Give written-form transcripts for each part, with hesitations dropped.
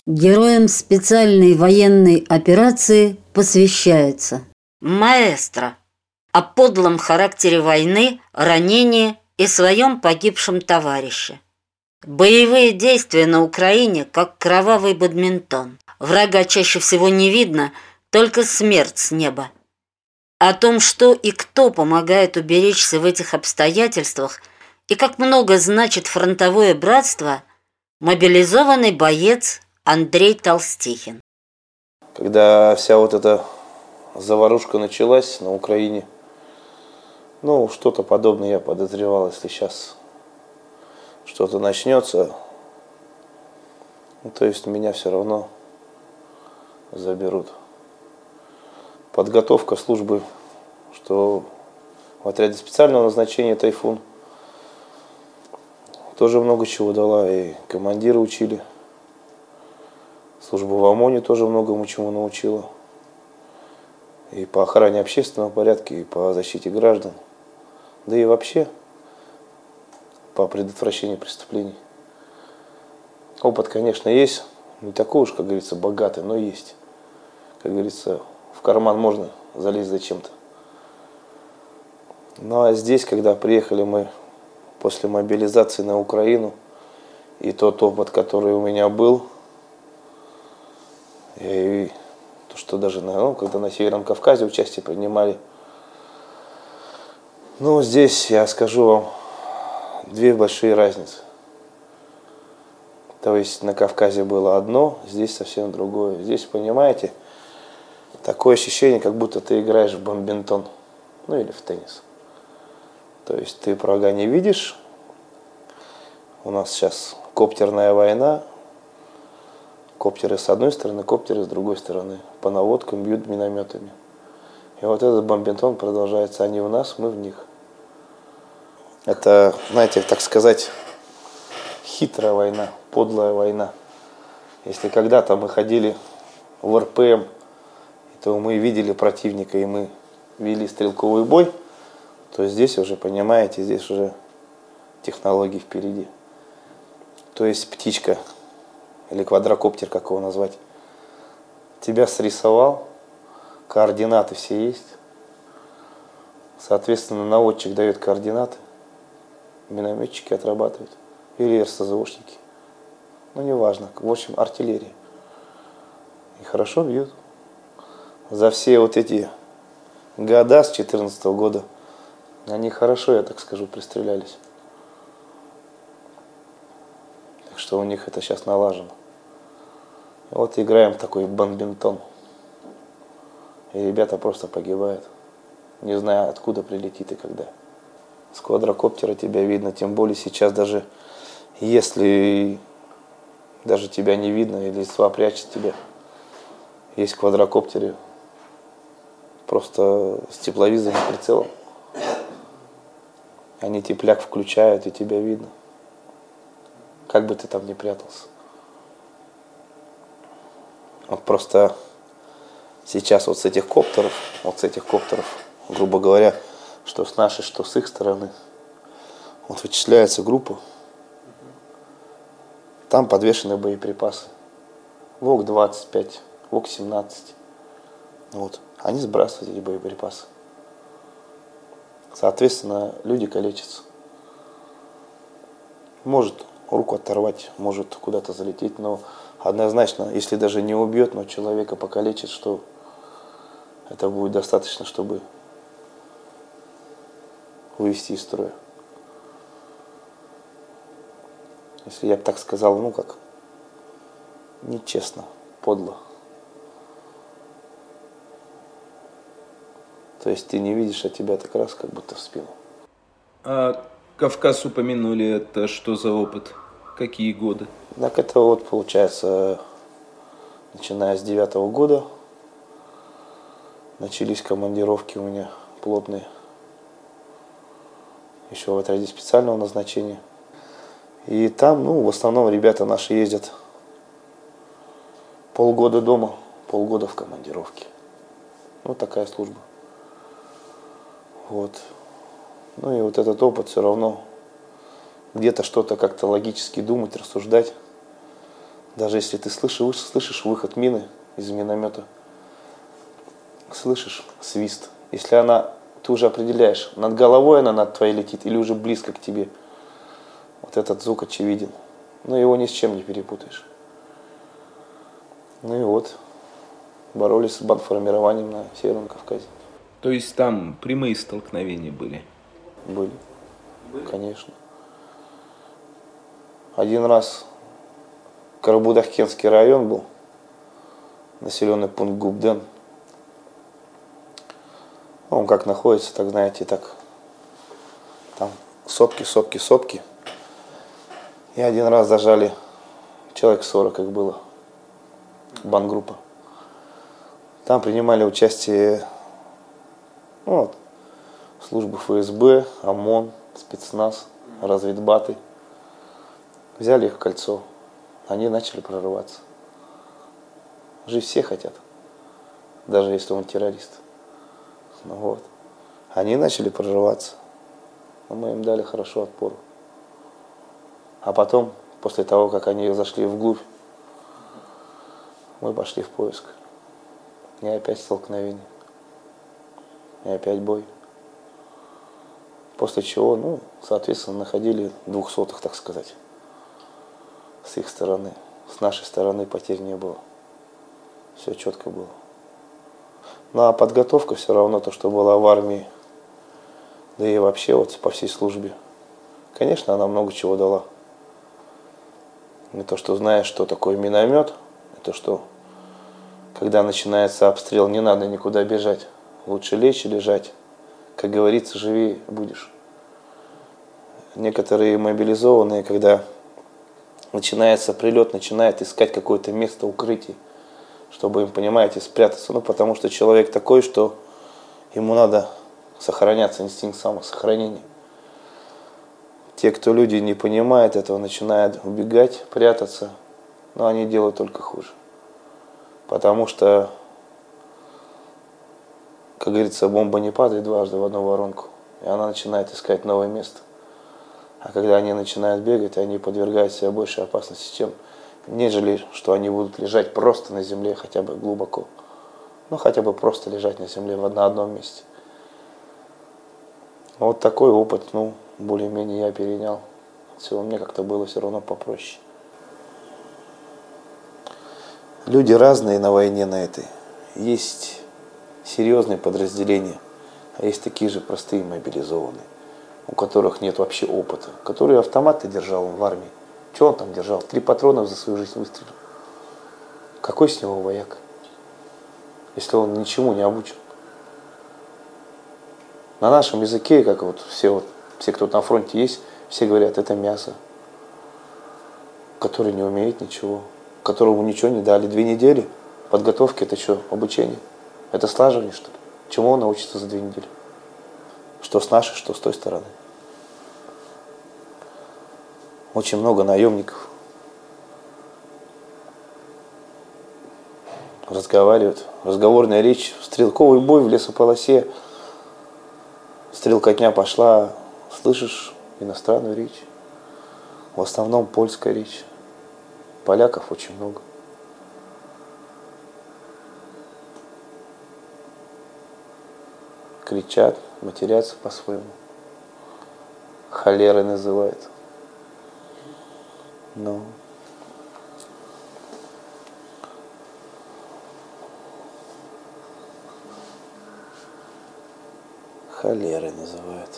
Героям специальной военной операции посвящается маэстро о подлом характере войны, ранении и своем погибшем товарище. Боевые действия на Украине как кровавый бадминтон. Врага чаще всего не видно, только смерть с неба. О том, что и кто помогает уберечься в этих обстоятельствах и как много значит фронтовое братство, мобилизованный боец Андрей Толстихин. Когда вся вот эта заварушка началась на Украине, что-то подобное я подозревал, если сейчас что-то начнется, то есть меня все равно заберут. Подготовка службы, что в отряде специального назначения «Тайфун» тоже много чего дала, и командиры учили. Служба в ОМОНе тоже многому чему научила. И по охране общественного порядка, и по защите граждан. Да и вообще по предотвращению преступлений. Опыт, конечно, есть. Не такой уж, как говорится, богатый, но есть. Как говорится, в карман можно залезть зачем-то. Ну а здесь, когда приехали мы после мобилизации на Украину, и тот опыт, который у меня был, и то, что даже когда на Северном Кавказе участие принимали, здесь я скажу вам две большие разницы. То есть на Кавказе было одно, здесь совсем другое. Здесь, понимаете, такое ощущение, как будто ты играешь в бадминтон, или в теннис. То есть ты врага не видишь. У нас сейчас коптерная война. Коптеры с одной стороны, коптеры с другой стороны. По наводкам бьют минометами. И вот этот бадминтон продолжается. Они в нас, мы в них. Это, знаете, так сказать, хитрая война, подлая война. Если когда-то мы ходили в РПМ, то мы видели противника, и мы вели стрелковый бой, то здесь уже, понимаете, здесь уже технологии впереди. То есть птичка, или квадрокоптер, как его назвать, тебя срисовал, координаты все есть, соответственно, наводчик дает координаты, минометчики отрабатывают, или РСЗОшники, неважно, в общем, артиллерия. И хорошо бьют. За все вот эти года с 2014 года они хорошо, я так скажу, пристрелялись. Так что у них это сейчас налажено. И вот играем в такой бадминтон. И ребята просто погибают, не зная, откуда прилетит и когда. С квадрокоптера тебя видно, тем более сейчас даже если даже тебя не видно, или листва прячет тебя, есть в квадрокоптере просто с тепловизорным прицелом. Они тепляк включают, и тебя видно. Как бы ты там ни прятался. Вот просто сейчас вот с этих коптеров, грубо говоря, что с нашей, что с их стороны, вот вычисляется группа, там подвешены боеприпасы. ВОК-25, ВОК-17. Вот. Они сбрасывают эти боеприпасы. Соответственно, люди калечатся. Может руку оторвать, может куда-то залететь, но однозначно, если даже не убьет, но человека покалечит, что это будет достаточно, чтобы вывести из строя. Если я бы так сказал, нечестно, подло. То есть ты не видишь, а тебя так раз как будто в спину. А Кавказ упомянули, это что за опыт? Какие годы? Так это вот получается, начиная с 9-го года начались командировки у меня плотные. Еще в отряде специального назначения. И там, в основном ребята наши ездят полгода дома, полгода в командировке. Такая служба. Вот. И вот этот опыт все равно где-то что-то как-то логически думать, рассуждать Даже если ты слышишь выход мины из миномета, слышишь свист. Если ты уже определяешь, над головой она над твоей летит или уже близко к тебе. Вот этот звук очевиден. Но его ни с чем не перепутаешь. Ну и вот, боролись с бандформированием на Северном Кавказе. То есть там прямые столкновения были? Были, конечно. Один раз Карабудахкенский район был, населенный пункт Губден. Он как находится, так знаете, так там сопки. И один раз зажали, человек 40 их было, бандгруппа. Там принимали участие службы ФСБ, ОМОН, спецназ, разведбаты. Взяли их в кольцо, они начали прорываться. Жить все хотят, даже если он террорист. Ну вот. Они начали прорываться, но мы им дали хорошо отпор. А потом, после того, как они зашли вглубь, мы пошли в поиск. И опять столкновение. И опять бой. После чего, соответственно, находили 200-х, так сказать, с их стороны. С нашей стороны потерь не было. Все четко было. Ну а подготовка все равно, то, что была в армии, да и вообще вот по всей службе, конечно, она много чего дала. И то, что знаешь, что такое миномет, это что, когда начинается обстрел, не надо никуда бежать. Лучше лечь и лежать. Как говорится, живее будешь. Некоторые мобилизованные, когда начинается прилет, начинают искать какое-то место укрытия, чтобы им, понимаете, спрятаться. Потому что человек такой, что ему надо сохраняться, инстинкт самосохранения. Те, кто люди не понимают этого, начинают убегать, прятаться, но они делают только хуже. Потому что, как говорится, бомба не падает дважды в одну воронку, и она начинает искать новое место. А когда они начинают бегать, они подвергают себя большей опасности, нежели что они будут лежать просто на земле, хотя бы глубоко. Хотя бы просто лежать на земле на одном месте. Вот такой опыт, более-менее я перенял. Все, мне как-то было все равно попроще. Люди разные на войне на этой. Есть серьезные подразделения, а есть такие же простые мобилизованные, у которых нет вообще опыта, который автоматы держал в армии. Что он там держал? 3 патрона за свою жизнь выстрелил. Какой с него вояк, если он ничему не обучен? На нашем языке, как все, кто на фронте есть, все говорят, это мясо, который не умеет ничего, которому ничего не дали. 2 недели подготовки, это что, обучение? Это слаживание, что ли? Чему он научится за 2 недели? Что с нашей, что с той стороны. Очень много наемников разговаривают. Разговорная речь, стрелковый бой в лесополосе. Стрелкотня пошла, слышишь иностранную речь. В основном польская речь. Поляков очень много. Кричат, матерятся по-своему. Холеры называют. Холеры называют.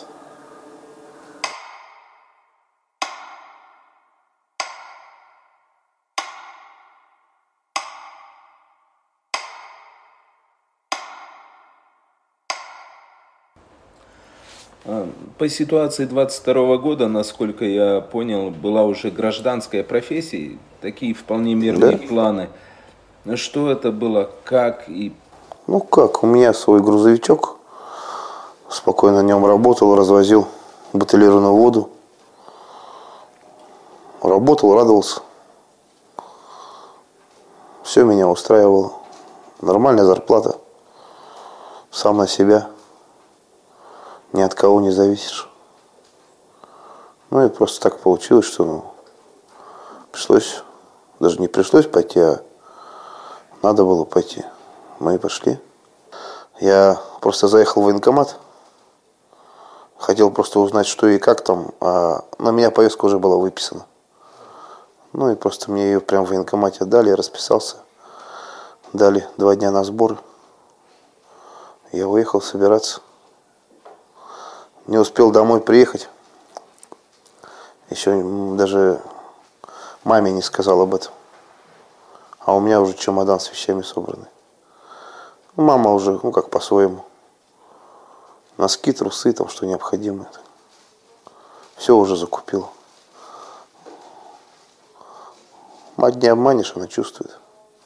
По ситуации 22 года, насколько я понял, была уже гражданская профессия, такие вполне мирные планы. Что это было, как и... Как, у меня свой грузовичок, спокойно на нем работал, развозил бутилированную воду. Работал, радовался. Все меня устраивало. Нормальная зарплата. Сам на себя. Ни от кого не зависишь. И просто так получилось, что пришлось Даже не пришлось пойти, а надо было пойти. Мы и пошли. Я просто заехал в военкомат. Хотел просто узнать, что и как там. А на меня повестка уже была выписана. Ну и просто мне ее прямо в военкомате отдали. Я расписался. Дали 2 дня на сборы. Я уехал собираться. Не успел домой приехать. Еще даже маме не сказал об этом. А у меня уже чемодан с вещами собраны. Мама уже, как по-своему. Носки, трусы, там, что необходимо. Все уже закупила. Мать не обманешь, она чувствует.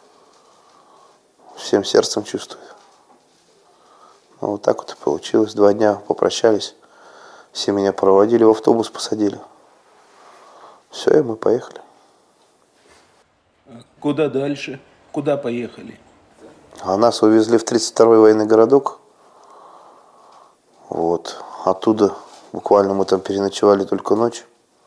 Всем сердцем чувствует. Ну, вот так вот и получилось. 2 дня попрощались. Все меня проводили, в автобус посадили. Все, и мы поехали. Куда дальше? Куда поехали? А нас увезли в 32-й военный городок. Вот. Оттуда буквально мы там переночевали только ночь.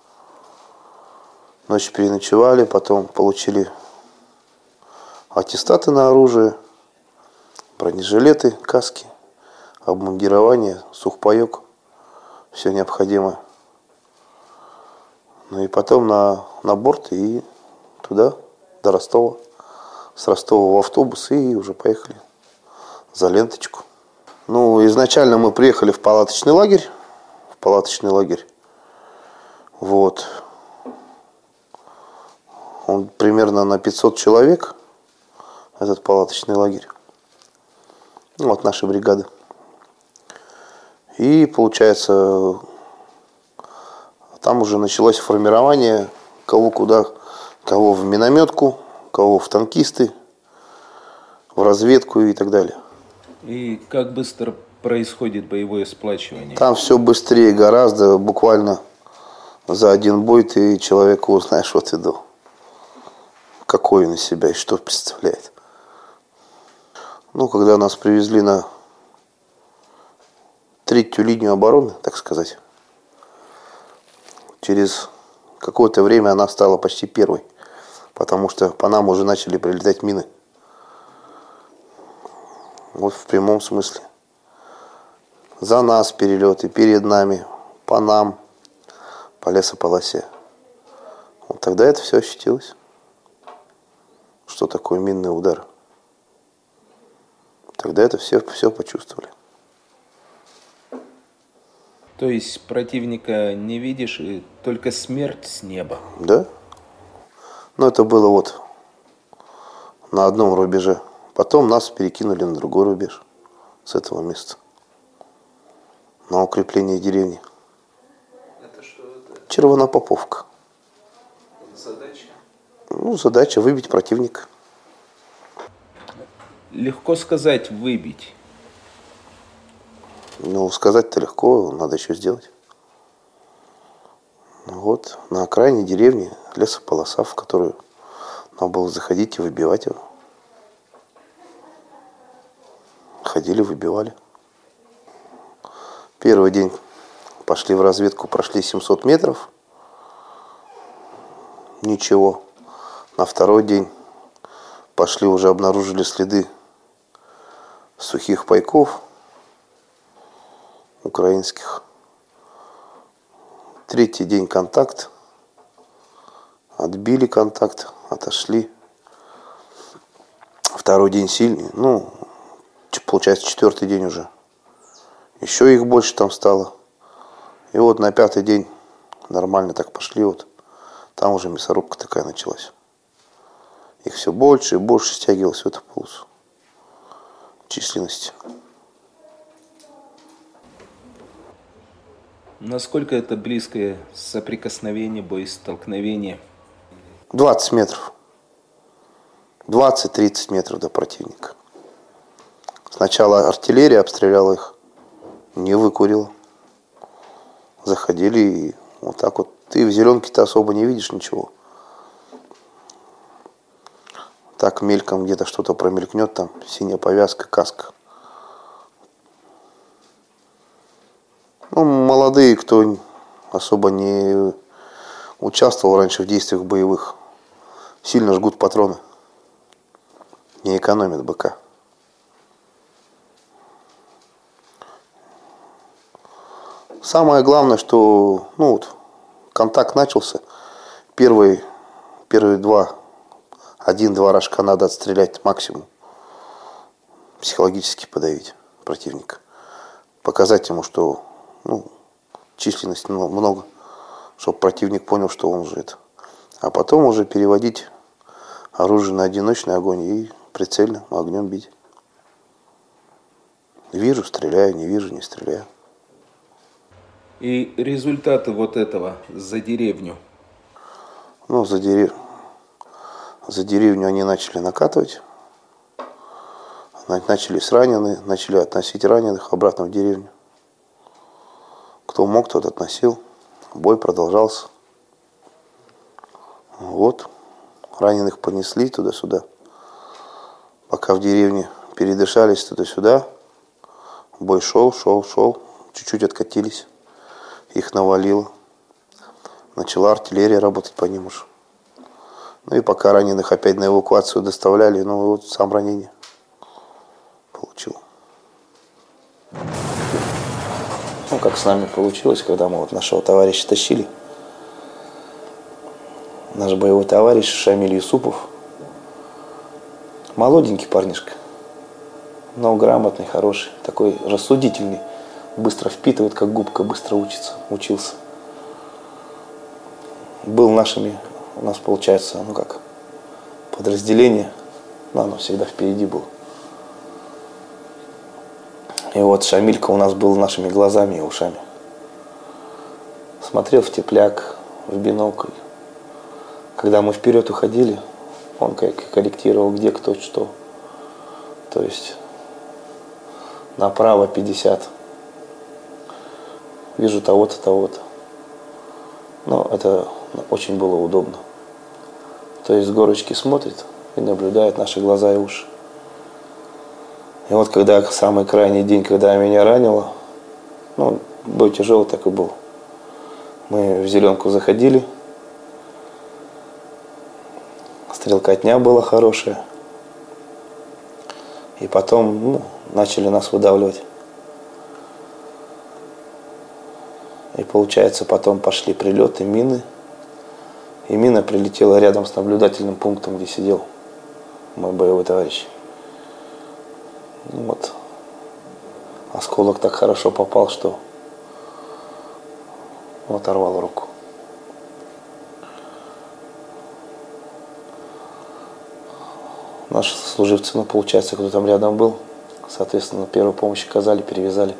Ночь переночевали, потом получили аттестаты на оружие, бронежилеты, каски, обмундирование, сухпайок, все необходимое. Ну и потом на борт и туда, до Ростова. С Ростова в автобус и уже поехали за ленточку. Ну, изначально мы приехали в палаточный лагерь. Вот. Он примерно на 500 человек, этот палаточный лагерь. Ну, от нашей бригады. И, получается, там уже началось формирование, кого куда, кого в минометку, кого в танкисты, в разведку и так далее. И как быстро происходит боевое сплачивание? Там все быстрее гораздо, буквально за один бой ты человека узнаешь от и до. Какой он из себя и что представляет. Ну, когда нас привезли на 3-ю линию обороны, так сказать, через какое-то время она стала почти первой, потому что по нам уже начали прилетать мины. Вот в прямом смысле. За нас перелеты, перед нами, по нам, по лесополосе. Вот тогда это все ощутилось. Что такое минный удар? Тогда это все почувствовали. То есть противника не видишь, и только смерть с неба? Да. Но это было вот на одном рубеже. Потом нас перекинули на другой рубеж с этого места. На укрепление деревни. Это что это? Червонопоповка. Задача? Ну, задача выбить противника. Легко сказать выбить. Ну, сказать-то легко, надо еще сделать. Вот, на окраине деревни лесополоса, в которую надо было заходить и выбивать его. Ходили, выбивали. Первый день пошли в разведку, прошли 700 метров. Ничего. На второй день пошли, уже обнаружили следы сухих пайков украинских. 3-й день контакт. Отбили контакт, отошли. 2-й день сильный. Ну, получается, 4-й день уже. Еще их больше там стало. И вот на 5-й день нормально так пошли. Вот там уже мясорубка такая началась. Их все больше и больше стягивалось в эту полосу численности. Насколько это близкое соприкосновение, боестолкновение? 20 метров. 20-30 метров до противника. Сначала артиллерия обстреляла их, не выкурила. Заходили и вот так вот. Ты в зеленке-то особо не видишь ничего. Так мельком где-то что-то промелькнет, там синяя повязка, каска. Ну, молодые, кто особо не участвовал раньше в действиях боевых, сильно жгут патроны, не экономят БК. Самое главное, что контакт начался, первые один-два рожка надо отстрелять максимум, психологически подавить противника, показать ему, что численность много, чтобы противник понял, что он уже это. А потом уже переводить оружие на одиночный огонь и прицельным огнем бить. Вижу, стреляю, не вижу, не стреляю. И результаты вот этого за деревню? За деревню они начали накатывать. Начали с раненых, начали относить раненых обратно в деревню. Кто мог, тот относил. Бой продолжался. Вот. Раненых понесли туда-сюда. Пока в деревне передышались туда-сюда. Бой шел. Чуть-чуть откатились. Их навалило. Начала артиллерия работать по ним уж. И пока раненых опять на эвакуацию доставляли, сам ранение получил. Как с нами получилось, когда мы нашего товарища тащили. Наш боевой товарищ Шамиль Юсупов. Молоденький парнишка. Но грамотный, хороший. Такой рассудительный. Быстро впитывает, как губка, быстро учился. Был у нас получается, подразделение. Оно всегда впереди было. И вот Шамилька у нас был нашими глазами и ушами. Смотрел в тепляк, в бинокль. Когда мы вперед уходили, он корректировал, где кто что. То есть направо 50. Вижу того-то, того-то. Но это очень было удобно. То есть с горочки смотрит и наблюдает наши глаза и уши. И вот когда самый крайний день, когда меня ранило, бой тяжелый так и был. Мы в зеленку заходили. Стрелкотня была хорошая. И потом начали нас выдавливать. И получается, потом пошли прилеты, мины. И мина прилетела рядом с наблюдательным пунктом, где сидел мой боевой товарищ. Осколок так хорошо попал, что оторвал руку. Наши служивцы, получается, кто там рядом был, соответственно, первую помощь оказали, перевязали.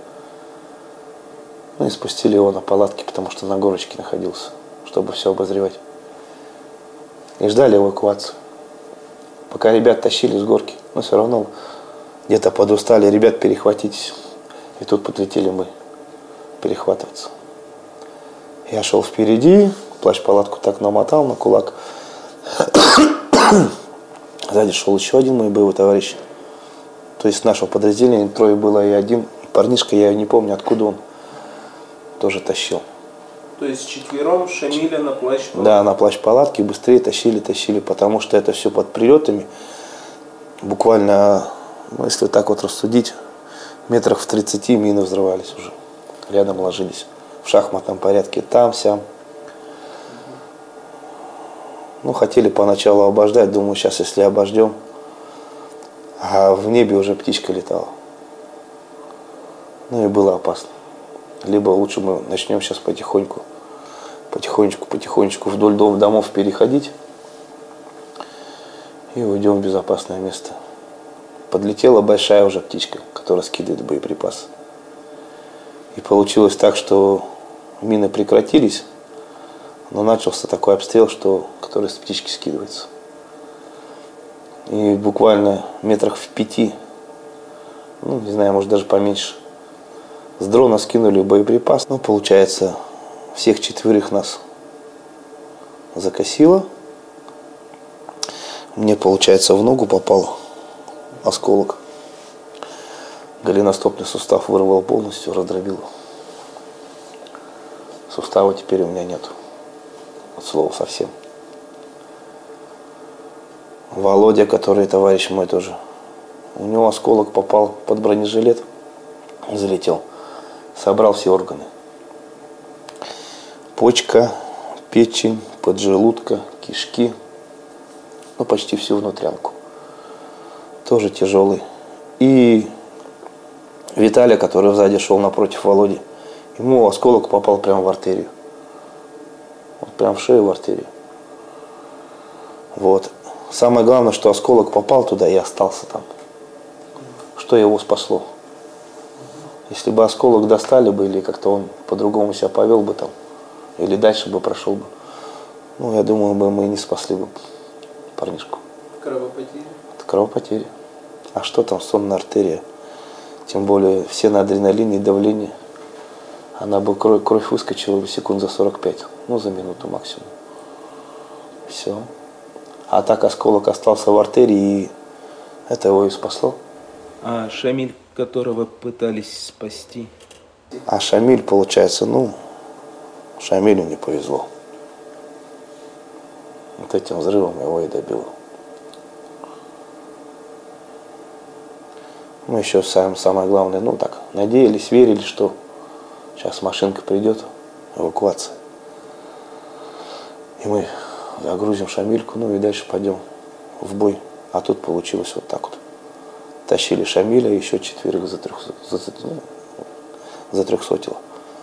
И спустили его на палатке, потому что на горочке находился, чтобы все обозревать. И ждали эвакуацию. Пока ребят тащили с горки, но все равно где-то подустали, ребят, перехватитесь. И тут подлетели мы перехватываться. Я шел впереди, плащ-палатку так намотал на кулак. Сзади шел еще один мой боевой товарищ. То есть нашего подразделения трое было и один парнишка, я не помню, откуда он, тоже тащил. То есть четвером Шамиля на плащ-палатке? Да, на плащ-палатке быстрее тащили, потому что это все под прилетами. Буквально, если так рассудить, метрах в 30 мины взрывались уже. Рядом ложились. В шахматном порядке. Там, сям. Хотели поначалу обождать. Думаю, сейчас, если обождем. А в небе уже птичка летала. И было опасно. Либо лучше мы начнем сейчас потихонечку вдоль домов переходить. И уйдем в безопасное место. Подлетела большая уже птичка, которая скидывает боеприпасы. И получилось так, что мины прекратились, но начался такой обстрел, который с птички скидывается. И буквально метрах в 5, не знаю, может даже поменьше, с дрона скинули боеприпас. Получается, всех четверых нас закосило. Мне, получается, в ногу попал осколок. Голеностопный сустав вырвал полностью, раздробил. Сустава теперь у меня нет. От слова совсем. Володя, который товарищ мой тоже. У него осколок попал под бронежилет, залетел, собрал все органы. Почка, печень, поджелудка, кишки, ну почти всю внутрянку. Тоже тяжелый. И Виталий, который сзади шел напротив Володи, ему осколок попал прямо в артерию. Вот прям в шею в артерию. Вот. Самое главное, что осколок попал туда и остался там. Что его спасло? Если бы осколок достали бы, или как-то он по-другому себя повел бы там, или дальше бы прошел бы, ну, я думаю, бы мы не спасли бы парнишку. Кровопотери? Это кровопотери. А что там сонная артерия? Тем более все на адреналине и давлении. Она бы кровь выскочила секунд за 45, ну, за минуту максимум. Все. А так осколок остался в артерии, и это его и спасло. А Шамиль, которого пытались спасти? А Шамиль, получается, ну, Шамилю не повезло. Вот этим взрывом его и добило. Мы еще самое главное, ну так, надеялись, верили, что сейчас машинка придет, эвакуация. И мы загрузим Шамильку, ну и дальше пойдем в бой. А тут получилось вот так вот. Тащили Шамиля, еще 4 затрехсотило.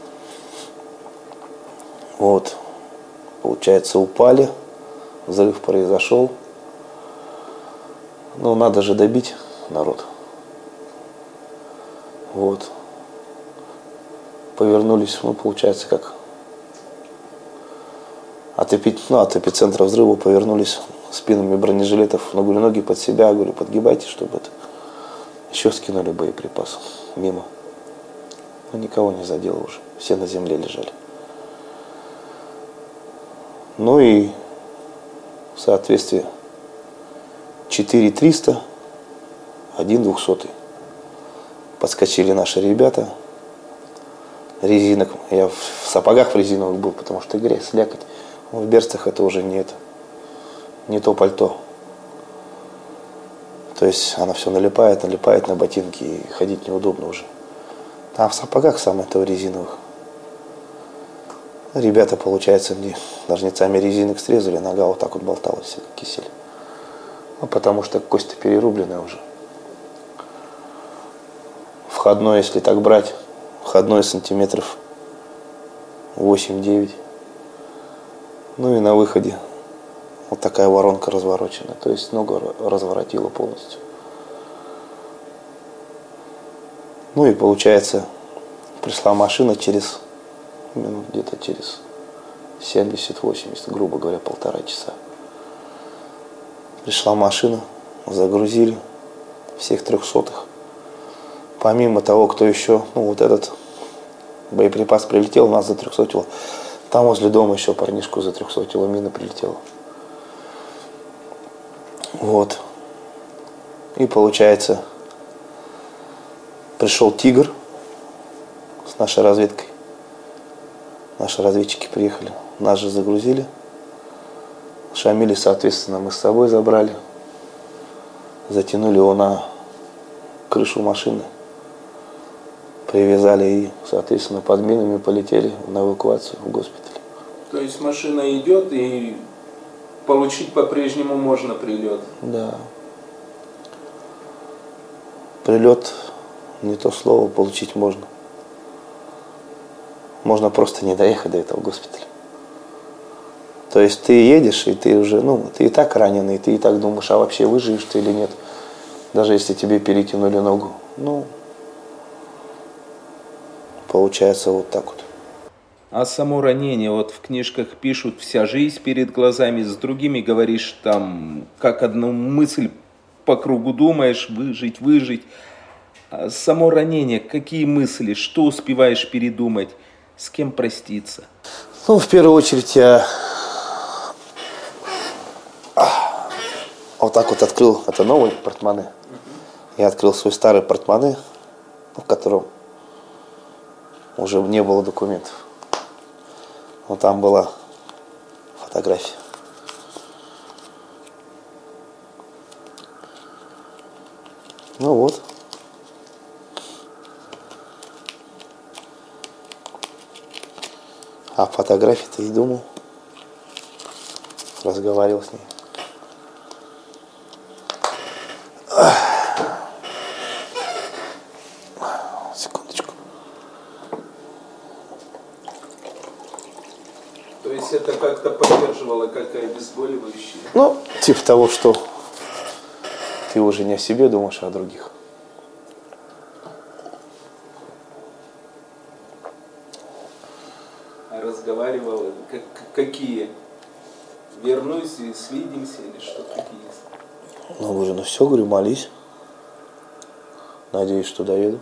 Вот. Получается, упали. Взрыв произошел. Ну, надо же добить народ. Вот. Повернулись, ну, получается, как от эпицентра взрыва повернулись спинами бронежилетов, но, говорю, ноги под себя, говорю, подгибайте, чтобы это. Еще скинули боеприпасы мимо. Но никого не задело уже. Все на земле лежали. Ну и в соответствии 4300, 1200. Подскочили наши ребята. Резинок. Я в сапогах в резиновых был, потому что грязь, слякоть. В берцах это уже не то пальто. То есть она все налипает на ботинки, и ходить неудобно уже. А в сапогах самое-то резиновых. Ребята, получается, мне ножницами резинок срезали, нога вот так вот болталась, как кисель. Ну, потому что кость перерубленная уже. Входной, если так брать, входной сантиметров 8-9. Ну и на выходе вот такая воронка разворочена. То есть ногу разворотила полностью. Ну и получается, пришла машина где-то через 70-80, грубо говоря, 1,5 часа. Пришла машина, загрузили всех 300-х. Помимо того, кто еще, ну вот этот боеприпас прилетел, нас затрехсотило. Там возле дома еще парнишку затрехсотило, мина прилетела. Вот. И получается, пришел «Тигр» с нашей разведкой. Наши разведчики приехали, нас же загрузили. Шамиля, соответственно, мы с собой забрали. Затянули его на крышу машины. Привязали и, соответственно, под минами полетели на эвакуацию в госпиталь. То есть машина идет и получить по-прежнему можно прилет? Да. Прилет не то слово, получить можно. Можно просто не доехать до этого госпиталя. То есть ты едешь, и ты уже, ну, ты и так раненый, ты и так думаешь, а вообще выживешь ты или нет. Даже если тебе перетянули ногу. Ну, получается вот так вот. А само ранение, вот в книжках пишут, вся жизнь перед глазами, с другими говоришь там, как одну мысль по кругу думаешь, выжить. А само ранение, какие мысли, что успеваешь передумать, с кем проститься? Ну, в первую очередь я вот так вот открыл, это новый портмоне. Я открыл свой старый портмоне, в котором уже не было документов. Но там была фотография. Ну вот. А фотографии-то и думал. Разговаривал с ней. Секундочку. То есть это как-то поддерживало, как обезболивающее? Ну, типа того, что ты уже не о себе думаешь, а о других. А разговаривала, какие? Вернусь и свидимся или что какие? Ну, уже, ну все, говорю, молись. Надеюсь, что доеду.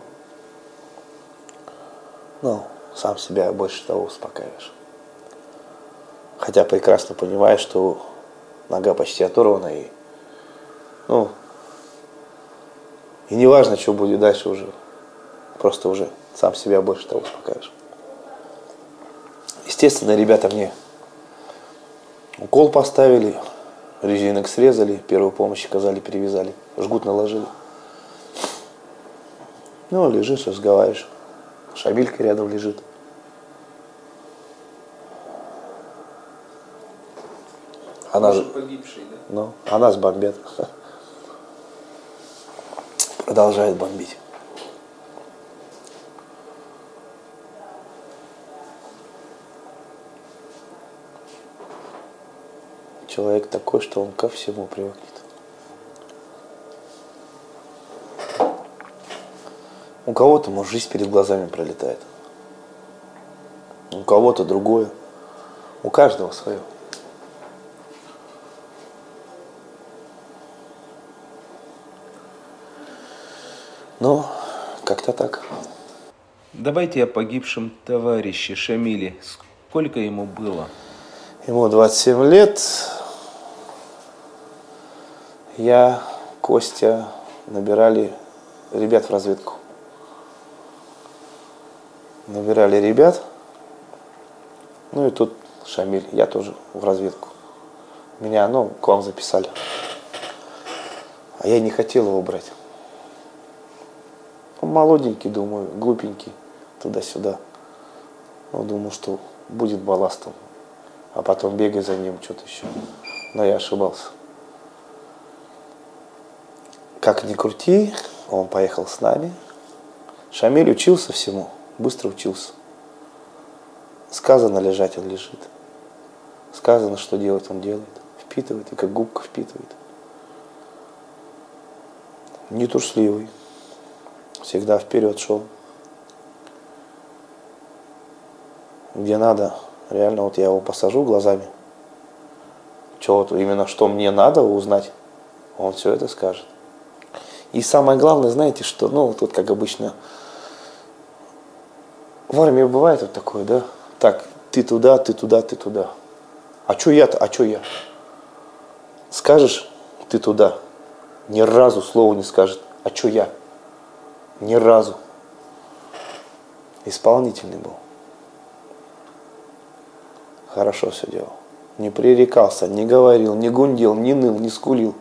Ну, сам себя больше того успокаиваешь. Хотя прекрасно понимаешь, что нога почти оторвана, и, ну, и не важно, что будет дальше уже. Просто уже сам себя больше того успокаиваешь. Естественно, ребята мне укол поставили, резинок срезали, первую помощь оказали, перевязали, жгут наложили. Ну, лежишь, разговариваешь. Шамилька рядом лежит. Она же погибший, да? Ну, а нас бомбят. Продолжает бомбить. Человек такой, что он ко всему привыкнет. У кого-то, может, жизнь перед глазами пролетает. У кого-то другое. У каждого свое. Ну, как-то так. Давайте о погибшем товарище Шамиле. Сколько ему было? Ему 27 лет. Я, Костя набирали ребят в разведку. Набирали ребят. Ну и тут Шамиль, я тоже в разведку. Меня, к вам записали. А я не хотел его брать. Он молоденький, думаю, глупенький, туда-сюда. Думал, что будет балластом. А потом бегай за ним, что-то еще. Но я ошибался. Как ни крути, он поехал с нами. Шамиль учился всему, быстро учился. Сказано лежать, он лежит. Сказано, что делать, он делает. Впитывает, и как губка впитывает. Нетрусливый. Всегда вперед шел. Где надо, реально, вот я его посажу глазами. Именно что мне надо узнать, он все это скажет. И самое главное, знаете, что, тут как обычно, в армии бывает вот такое, да? Так, ты туда, ты туда, ты туда. А что я-то, а что я? Скажешь, ты туда, ни разу слова не скажет, а что я? Ни разу. Исполнительный был. Хорошо все делал. Не пререкался, не говорил, не гундел, не ныл, не скулил.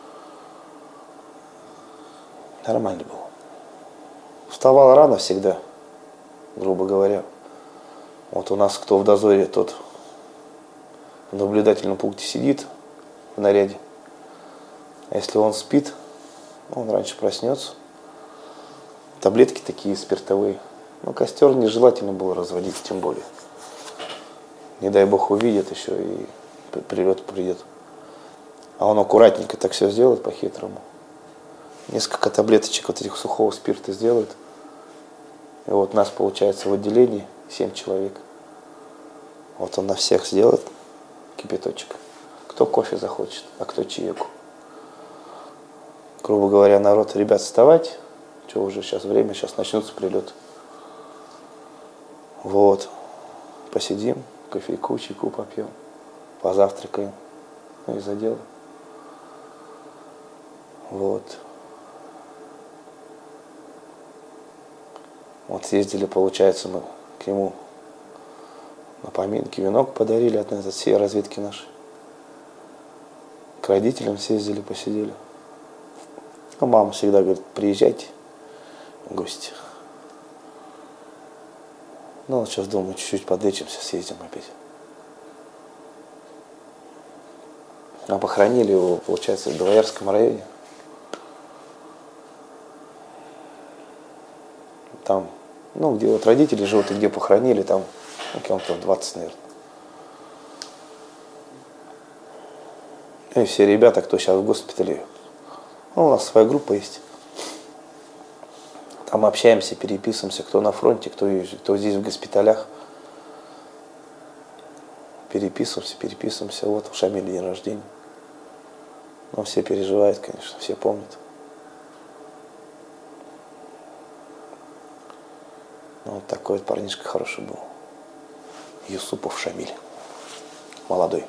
Нормальный был. Вставал рано всегда, грубо говоря. Вот у нас кто в дозоре, тот в наблюдательном пункте сидит в наряде. А если он спит, он раньше проснется. Таблетки такие спиртовые. Костер нежелательно было разводить, тем более. Не дай бог увидит еще и прилет придет. А он аккуратненько так все сделает по-хитрому. Несколько таблеточек вот этих сухого спирта сделает. И вот нас получается в отделении 7 человек. Вот он на всех сделает кипяточек. Кто кофе захочет, а кто чайку. Грубо говоря, народ, ребят, вставать. Что уже сейчас время, сейчас начнется прилет. Вот. Посидим, кофейку, чайку попьем, позавтракаем. И за дело. Вот. Вот съездили, получается, мы к нему на поминки, венок подарили от всей разведки нашей. К родителям съездили, посидели. Ну, мама всегда говорит, приезжайте в гости. Ну, вот сейчас думаю, чуть-чуть подлечимся, съездим опять. А похоронили его, получается, в Белоярском районе. Там, ну, где вот родители живут и где похоронили, там, ну, километров 20, наверное. И все ребята, кто сейчас в госпитале, ну, у нас своя группа есть. Там общаемся, переписываемся, кто на фронте, кто здесь в госпиталях. Переписываемся. Вот у Шамиля день рождения. Ну, все переживают, конечно, все помнят. Ну, вот такой вот парнишка хороший был. Юсупов Шамиль. Молодой.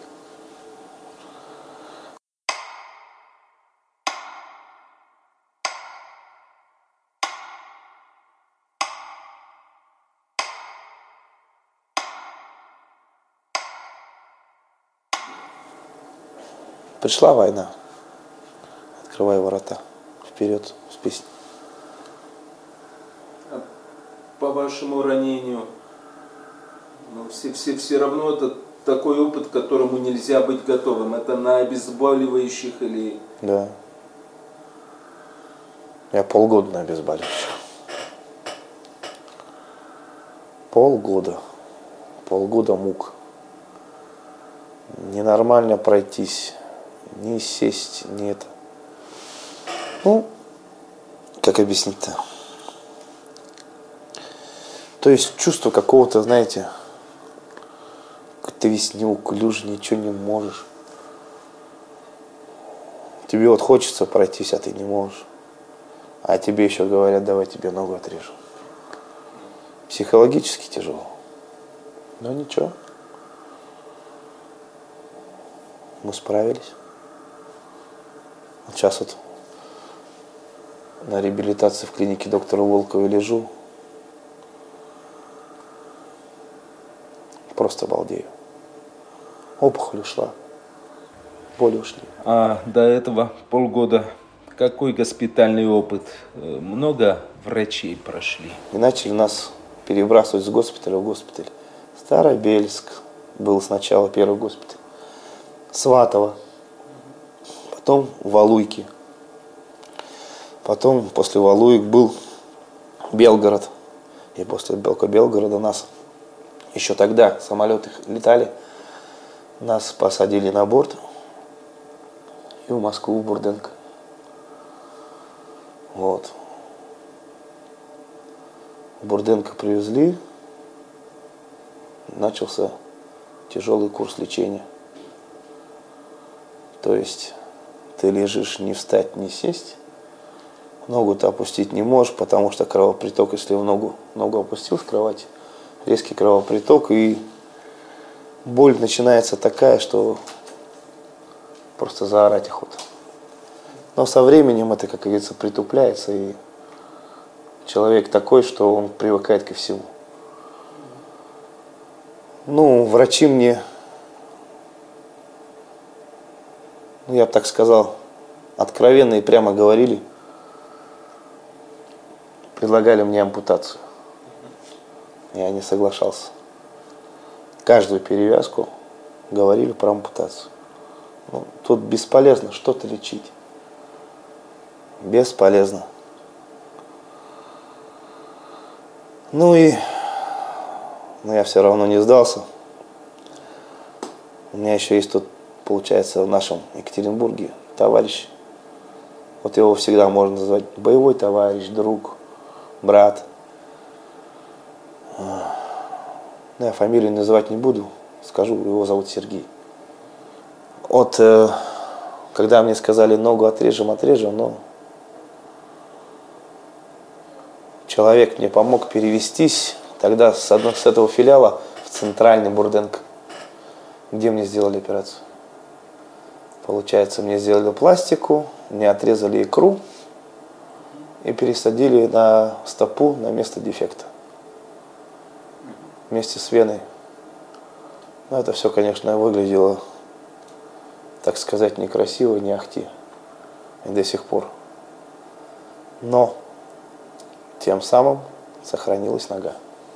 Пришла война. Открывай ворота. Вперед с песней. По вашему ранению, ну, все равно это такой опыт, к которому нельзя быть готовым. Это на обезболивающих или... Да. Я полгода на обезболивающих. Полгода мук. Ненормально пройтись, не сесть, не это. Ну, как объяснить-то? То есть чувство какого-то, знаете, ты весь неуклюжий, ничего не можешь. Тебе вот хочется пройтись, а ты не можешь. А тебе еще говорят, давай тебе ногу отрежу. Психологически тяжело. Но ничего. Мы справились. Вот сейчас вот на реабилитации в клинике доктора Волкова лежу. Просто балдею. Опухоль ушла. Боли ушли. А до этого полгода какой госпитальный опыт? Много врачей прошли? И начали нас перебрасывать с госпиталя в госпиталь. Старобельск был сначала первый госпиталь. Сватово. Потом Валуйки. Потом после Валуек был Белгород. И после Белгорода нас, еще тогда самолеты летали, нас посадили на борт и в Москву, в Бурденко. Вот. В Бурденко привезли, начался тяжелый курс лечения. То есть ты лежишь, не встать, не сесть, ногу-то опустить не можешь, потому что кровоприток, если в ногу опустил с кровати, резкий кровоприток, и боль начинается такая, что просто заорать охота. Но со временем это, как говорится, притупляется, и человек такой, что он привыкает ко всему. Ну, врачи мне, я бы так сказал, откровенно и прямо говорили, предлагали мне ампутацию. Я не соглашался. Каждую перевязку говорили про ампутацию. Ну, тут бесполезно что-то лечить. Бесполезно. Но я все равно не сдался. У меня еще есть тут, получается, в нашем Екатеринбурге товарищ. Вот его всегда можно назвать боевой товарищ, друг, брат. Я фамилию называть не буду, скажу, его зовут Сергей. Вот, когда мне сказали, ногу отрежем, но человек мне помог перевестись тогда с этого филиала в центральный Бурденко, где мне сделали операцию. Получается, мне сделали пластику, мне отрезали икру и пересадили на стопу на место дефекта. Вместе с веной. Но это все, конечно, выглядело, так сказать, некрасиво, не ахти. И до сих пор. Но тем самым сохранилась нога.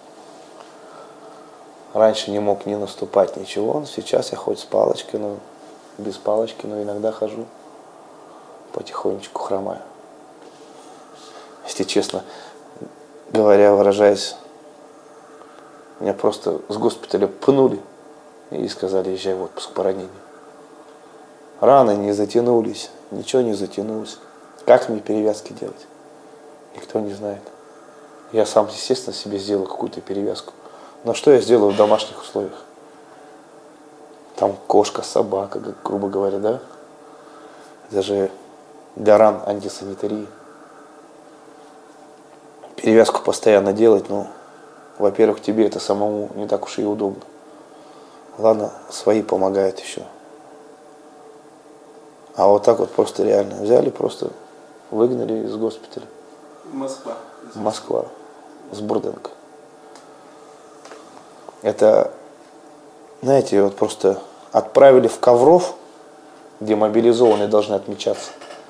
Раньше не мог ни наступать, ничего. Сейчас я хоть с палочкой, но без палочки, но иногда хожу. Потихонечку хромаю. Если честно говоря, выражаясь, меня просто с госпиталя пнули и сказали: езжай в отпуск по ранению. Раны не затянулись, ничего не затянулось. Как мне перевязки делать? Никто не знает. Я сам, естественно, себе сделал какую-то перевязку. Но что я сделаю в домашних условиях? Там кошка, собака, грубо говоря, да? Это же для ран антисанитарии. Перевязку постоянно делать, ну, во-первых, тебе это самому не так уж и удобно. Ладно, свои помогают еще. А вот так вот просто реально взяли, просто выгнали из госпиталя. Москва. С Бурденко. Это, знаете, вот просто отправили в Ковров, где мобилизованные должны отмечаться.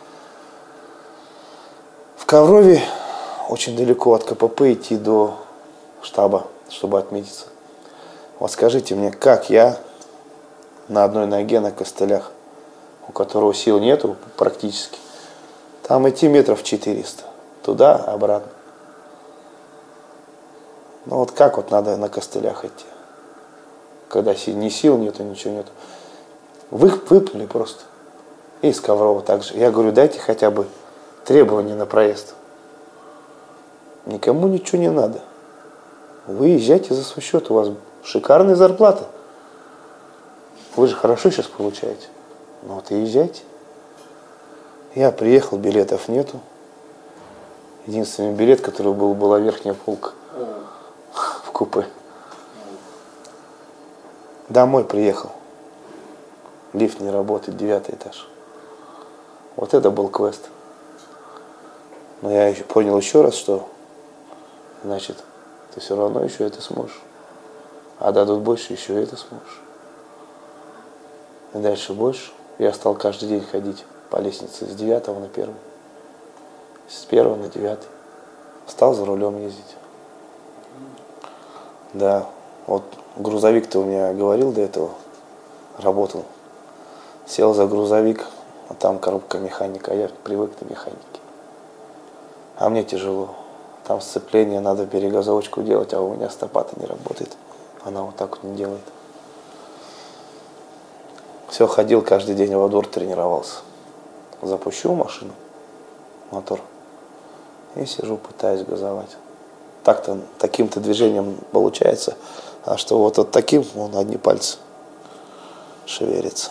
В Коврове очень далеко от КПП идти до штаба, чтобы отметиться. Вот скажите мне, как я на одной ноге, на костылях, у которого сил нету практически, там идти метров 400, туда, обратно. Ну вот как вот надо на костылях идти, когда ни сил нету, ничего нету. Выпали просто. И из Коврова также. Я говорю, дайте хотя бы требования на проезд. Никому ничего не надо. Вы езжайте за свой счет, у вас шикарная зарплата. Вы же хорошо сейчас получаете. Ну вот и езжайте. Я приехал, билетов нету. Единственный билет, который был, была верхняя полка в купе. Домой приехал. Лифт не работает, 9 этаж. Вот это был квест. Но я еще понял еще раз, что значит, ты все равно еще это сможешь. А дадут больше, еще это сможешь. И дальше больше. Я стал каждый день ходить по лестнице с 9 на 1. С 1 на 9. Стал за рулем ездить. Да, вот грузовик-то у меня говорил до этого, работал. Сел за грузовик, а там коробка механика, а я привык к механике. А мне тяжело. Там сцепление, надо перегазовочку делать, а у меня стопа-то не работает. Она вот так вот не делает. Все, ходил каждый день во двор, тренировался. Запущу машину, мотор, и сижу, пытаюсь газовать. Так-то, таким-то движением получается, а что вот таким, он одни пальцы шевелится.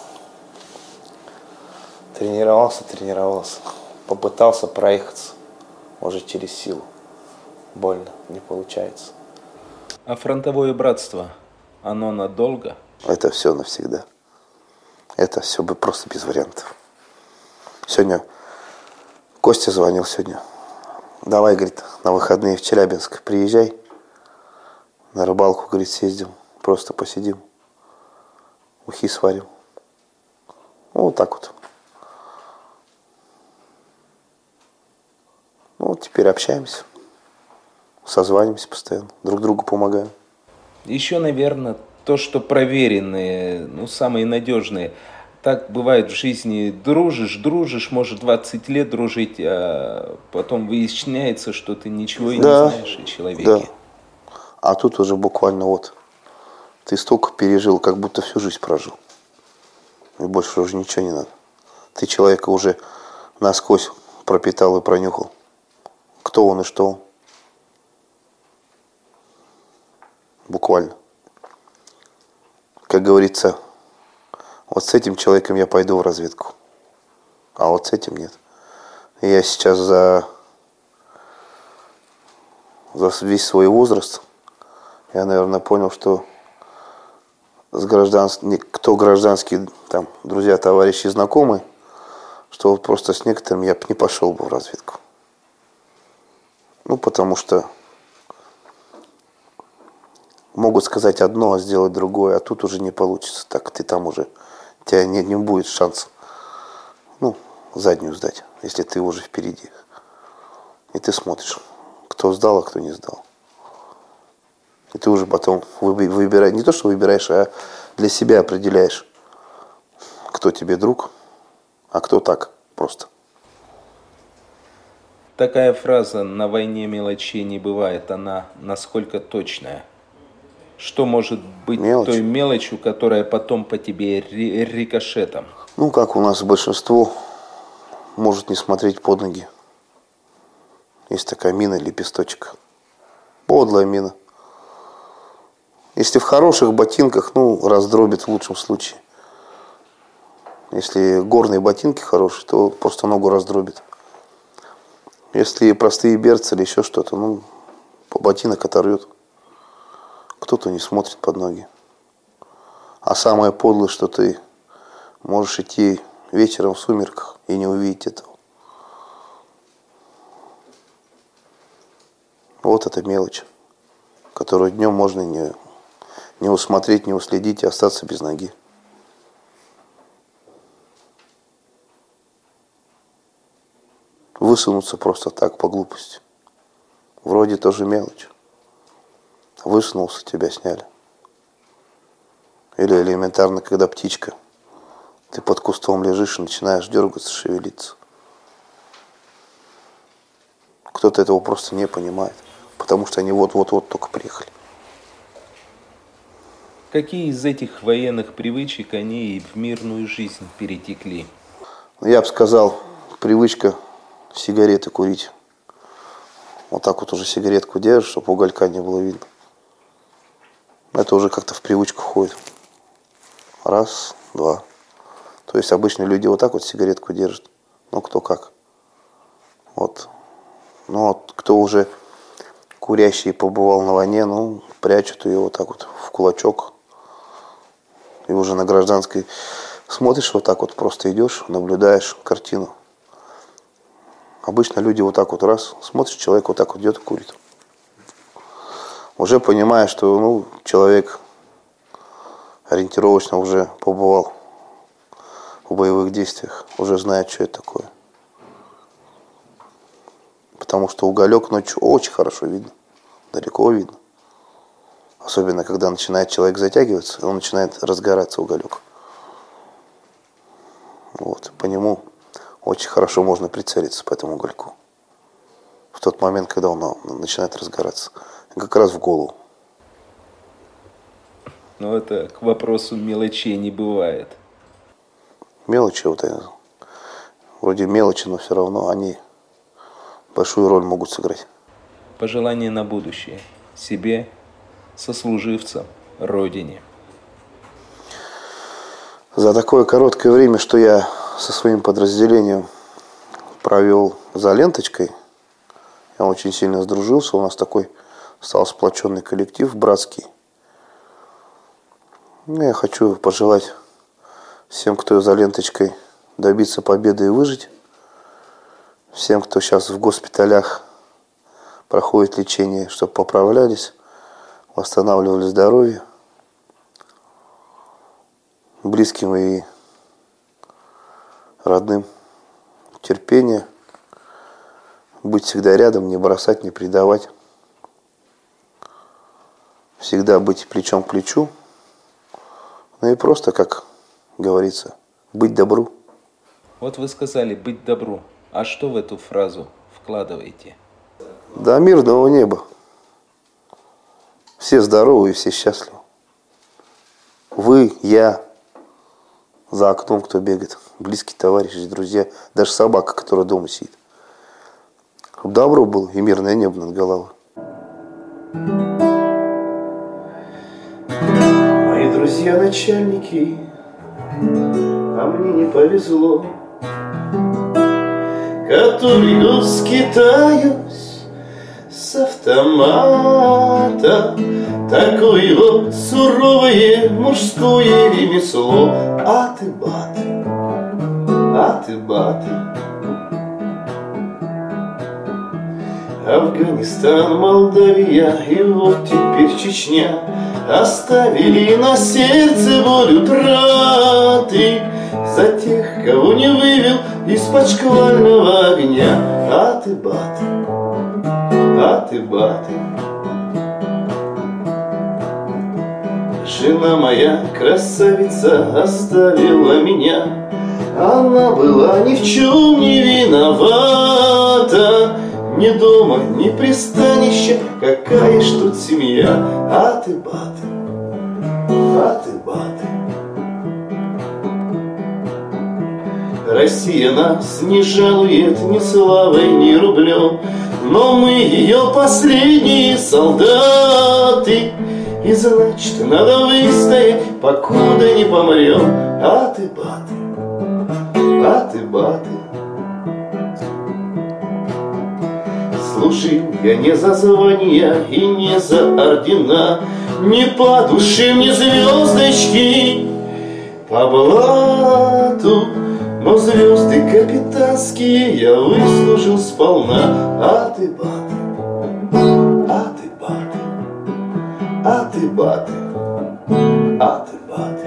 Тренировался, попытался проехаться, уже через силу. Больно, не получается. А фронтовое братство, оно надолго? Это все навсегда. Это все бы просто без вариантов. Сегодня Костя звонил сегодня. Давай, говорит, на выходные в Челябинск приезжай. На рыбалку, говорит, съездим. Просто посидим. Ухи сварим. Ну, вот так вот. Ну, вот теперь общаемся. Созваниваемся постоянно. Друг другу помогаем. Еще, наверное, то, что проверенные, ну, самые надежные. Так бывает в жизни, дружишь, может 20 лет дружить, а потом выясняется, что ты ничего и не знаешь о человеке. Да. А тут уже буквально вот, ты столько пережил, как будто всю жизнь прожил. И больше уже ничего не надо. Ты человека уже насквозь пропитал и пронюхал. Кто он и что он. Буквально. Как говорится, вот с этим человеком я пойду в разведку, а вот с этим нет. И я сейчас за весь свой возраст, я, наверное, понял, что кто гражданские там, друзья, товарищи, знакомые, что вот просто с некоторыми я бы не пошел бы в разведку. Ну, потому что могут сказать одно, а сделать другое, а тут уже не получится. Так ты там уже, у тебя не будет шанса, ну, заднюю сдать, если ты уже впереди. И ты смотришь, кто сдал, а кто не сдал. И ты уже потом выбираешь, не то что выбираешь, а для себя определяешь, кто тебе друг, а кто так просто. Такая фраза «на войне мелочей не бывает», она насколько точная? Что может быть той мелочью, которая потом по тебе рикошетом? Ну, как у нас большинство может не смотреть под ноги. Есть такая мина, лепесточек. Подлая мина. Если в хороших ботинках, раздробит в лучшем случае. Если горные ботинки хорошие, то просто ногу раздробит. Если простые берцы или еще что-то, по ботинок оторвет. Кто-то не смотрит под ноги. А самое подлое, что ты можешь идти вечером в сумерках и не увидеть этого. Вот это мелочь, которую днем можно не усмотреть, не уследить и остаться без ноги. Высунуться просто так по глупости. Вроде тоже мелочь. Высунулся, тебя сняли. Или элементарно, когда птичка, ты под кустом лежишь и начинаешь дергаться, шевелиться. Кто-то этого просто не понимает, потому что они вот-вот-вот только приехали. Какие из этих военных привычек они и в мирную жизнь перетекли? Я бы сказал, привычка сигареты курить. Вот так вот уже сигаретку держишь, чтобы уголька не было видно. Это уже как-то в привычку входит. Раз, два. То есть обычно люди вот так вот сигаретку держат. Кто как. Вот. Кто уже курящий побывал на войне, прячут ее вот так вот в кулачок. И уже на гражданской смотришь вот так вот, просто идешь, наблюдаешь картину. Обычно люди вот так вот раз, смотришь, человек вот так вот идет и курит. Уже понимаешь, что человек ориентировочно уже побывал в боевых действиях, уже знает, что это такое. Потому что уголек ночью очень хорошо видно, далеко видно. Особенно, когда начинает человек затягиваться, он начинает разгораться, уголек. По нему очень хорошо можно прицелиться по этому угольку. В тот момент, когда он начинает разгораться. Как раз в голову. Это к вопросу мелочей не бывает. Мелочи, вроде мелочи, но все равно они большую роль могут сыграть. Пожелания на будущее. Себе, сослуживцам, Родине. За такое короткое время, что я со своим подразделением провел за ленточкой, я очень сильно сдружился. У нас такой стал сплоченный коллектив, братский. Я хочу пожелать всем, кто за ленточкой, добиться победы и выжить. Всем, кто сейчас в госпиталях проходит лечение, чтобы поправлялись, восстанавливали здоровье. Близким и родным терпения. Быть всегда рядом, не бросать, не предавать. Всегда быть плечом к плечу. И просто, как говорится, быть добру. Вот вы сказали «быть добру». А что в эту фразу вкладываете? До мирного неба. Все здоровы и все счастливы. Вы, я, за окном кто бегает, близкие товарищи, друзья, даже собака, которая дома сидит. Чтобы добро было и мирное небо над головой. Мои друзья начальники, а мне не повезло, который скитаюсь с автомата. Такое вот суровое мужское ремесло. А ты баты, а ты баты. Афганистан, Молдавия и вот теперь Чечня оставили на сердце боль утраты за тех, кого не вывел из-под шквального огня. А ты баты, а ты баты. Жена моя, красавица, оставила меня. Она была ни в чем не виновата. Ни дома, ни пристанища, какая ж тут семья. А ты баты, а ты баты. Россия нас не жалует ни славой, ни рублем, но мы ее последние солдаты. И значит, надо выстоять, покуда не помрем. А ты баты, а ты баты. Служил я не за звания и не за ордена, не по душе мне звездочки по блату, но звезды капитанские я выслужил сполна. А ты баты, а ты баты, а ты баты, а ты баты.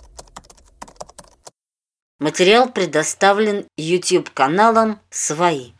Материал предоставлен YouTube-каналом «Свои».